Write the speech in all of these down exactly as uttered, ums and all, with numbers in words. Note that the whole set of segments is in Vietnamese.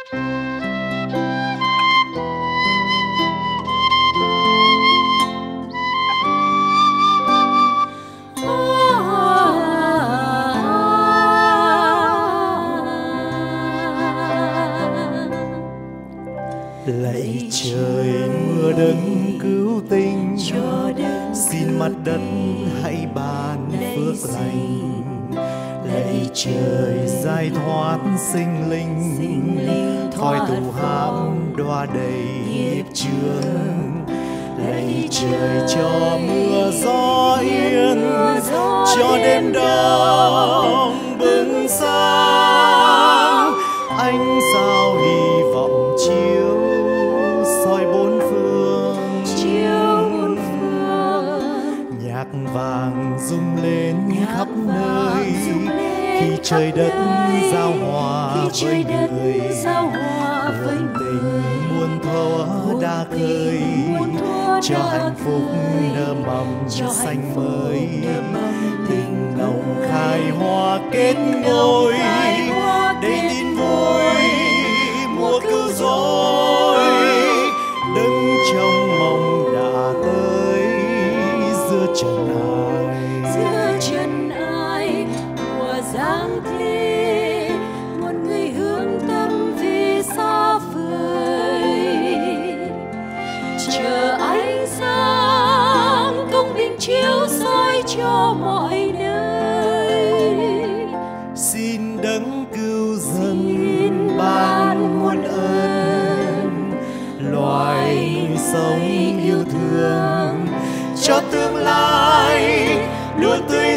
Lạy trời mưa đấng cứu tinh, xin mặt đất hãy ban phước lành. Lạy trời giải thoát sinh linh, khỏi tù hãm đọa đầy nghiệp chướng. Lạy trời cho mưa gió yên, cho đêm đông bừng sáng. Ánh sao hy vọng chiếu soi bốn phương, chiếu bốn phương. Nhạc vàng rung lên khắp nơi, khi trời đất giao hòa với người. Hương tình muôn thuở đã khơi, cho hạnh phúc nở mầm xanh mới. Tình nồng khai hoa kết ngôi, để tin vui mùa cứu rỗi. Đứng trong mong đã tới giữa trần ai, giữa trần ai mùa giáng thế. Một người hướng tâm vì xa vời, chờ ánh sáng công bình chiếu soi cho mọi nơi. xin đấng cứu dân ban muôn ơn, loài sống yêu thương cho tương lai luôn tươi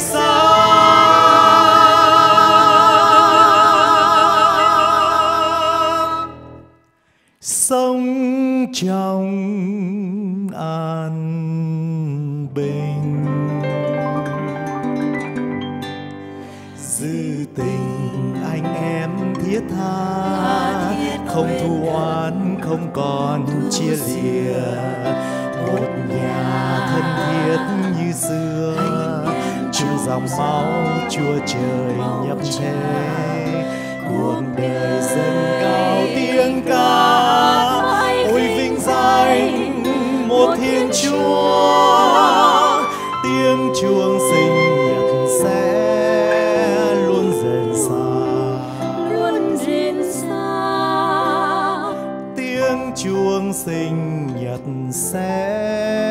sáng. Sống trong an bình, dư tình anh em thiết tha, không thù oán không còn chia lìa. Một nhà thân thiết như xưa, chung dòng máu chúa trời nhấp thế. Cuộc đời dâng cao tiếng ca, ôi vinh danh một Thiên Chúa. Tiếng chuông sinh nhật sẽ luôn rền xa, luôn rền xa. tiếng chuông sinh nhật sẽ